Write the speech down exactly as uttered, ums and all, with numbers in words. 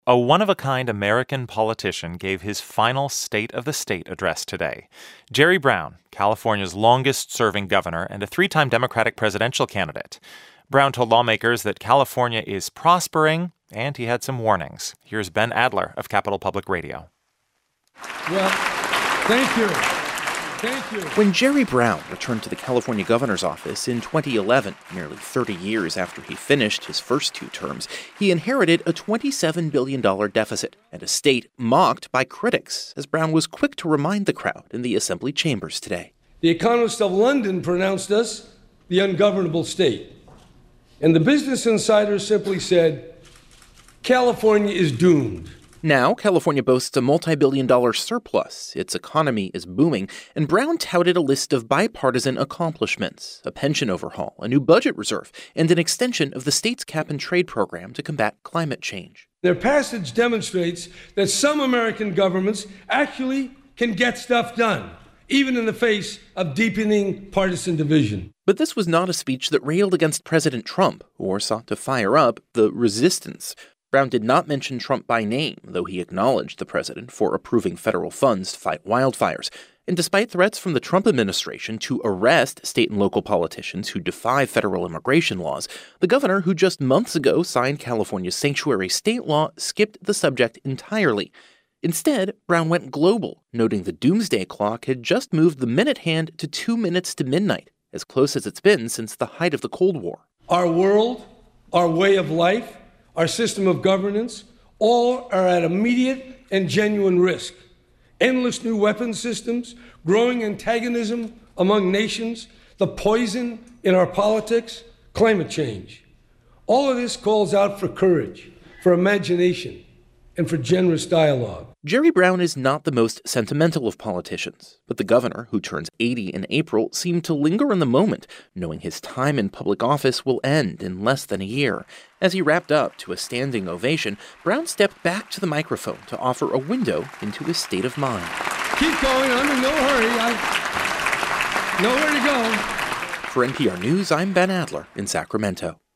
A one-of-a-kind American politician gave his final State of the State address today. Jerry Brown, California's longest-serving governor and a three-time Democratic presidential candidate. Brown told lawmakers that California is prospering, and he had some warnings. Here's Ben Adler of Capital Public Radio. Well, thank you. Thank you. When Jerry Brown returned to the California governor's office in twenty eleven, nearly thirty years after he finished his first two terms, he inherited a twenty-seven billion dollars deficit and a state mocked by critics, as Brown was quick to remind the crowd in the Assembly chambers today. The Economist of London pronounced us the ungovernable state. And the Business Insider simply said, California is doomed. Now, California boasts a multi-billion dollar surplus, its economy is booming, and Brown touted a list of bipartisan accomplishments, a pension overhaul, a new budget reserve, and an extension of the state's cap-and-trade program to combat climate change. Their passage demonstrates that some American governments actually can get stuff done, even in the face of deepening partisan division. But this was not a speech that railed against President Trump or sought to fire up the resistance. Brown did not mention Trump by name, though he acknowledged the president for approving federal funds to fight wildfires. And despite threats from the Trump administration to arrest state and local politicians who defy federal immigration laws, the governor, who just months ago signed California's sanctuary state law, skipped the subject entirely. Instead, Brown went global, noting the doomsday clock had just moved the minute hand to two minutes to midnight, as close as it's been since the height of the Cold War. Our world, our way of life, our system of governance, all are at immediate and genuine risk. Endless new weapons systems, growing antagonism among nations, the poison in our politics, climate change. All of this calls out for courage, for imagination, and for generous dialogue. Jerry Brown is not the most sentimental of politicians, but the governor, who turns eighty in April, seemed to linger in the moment, knowing his time in public office will end in less than a year. As he wrapped up to a standing ovation, Brown stepped back to the microphone to offer a window into his state of mind. Keep going, I'm in no hurry. I... Nowhere to go. For N P R News, I'm Ben Adler in Sacramento.